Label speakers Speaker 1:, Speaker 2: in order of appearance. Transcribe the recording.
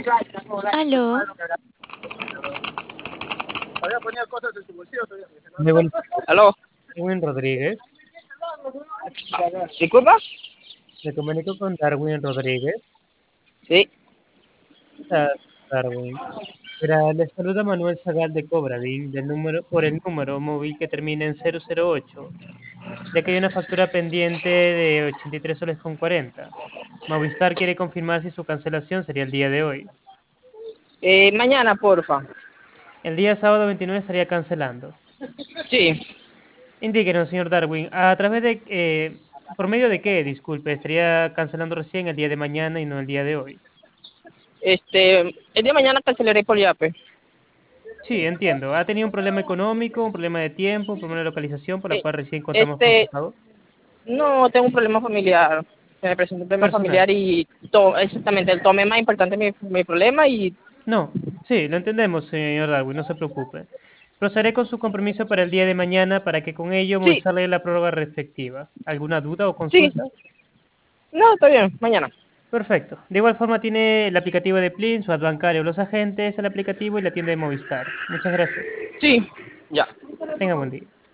Speaker 1: Aló,
Speaker 2: Me volví
Speaker 3: ¿Aló?
Speaker 2: Darwin Rodríguez.
Speaker 3: ¿Disculpa?
Speaker 2: Me comunico con Darwin Rodríguez.
Speaker 3: Sí.
Speaker 2: Ah, Darwin. Mira, le saluda Manuel Zagal de Cobradin, por el número móvil que termina en 008, ya que hay una factura pendiente de 83 soles con 40. Movistar quiere confirmar si su cancelación sería el día de hoy.
Speaker 3: Mañana, porfa.
Speaker 2: El día sábado 29 estaría cancelando.
Speaker 3: Sí.
Speaker 2: Indíquenos, señor Darwin, ¿por medio de qué, disculpe, estaría cancelando recién el día de mañana y no el día de hoy?
Speaker 3: El día de mañana cancelaré por Yape.
Speaker 2: Sí, entiendo. ¿Ha tenido un problema económico, un problema de tiempo, un problema de localización por la
Speaker 3: Eh,
Speaker 2: cual recién contamos con su
Speaker 3: este,
Speaker 2: pago?
Speaker 3: no, tengo un problema familiar. Se me presentó un problema
Speaker 2: Personal.
Speaker 3: familiar y exactamente, el tome más importante mi problema y
Speaker 2: No, sí, lo entendemos, señor Darwin, no se preocupe. Procederé con su compromiso para el día de mañana para que con ello
Speaker 3: sí,
Speaker 2: Movistar le dé la prórroga respectiva. ¿Alguna duda o
Speaker 3: sí.
Speaker 2: consulta?
Speaker 3: No, está bien, mañana.
Speaker 2: Perfecto. De igual forma tiene el aplicativo de Plin, su ad bancario, los agentes, el aplicativo y la tienda de Movistar. Muchas gracias.
Speaker 3: Sí, ya.
Speaker 2: Tenga buen día.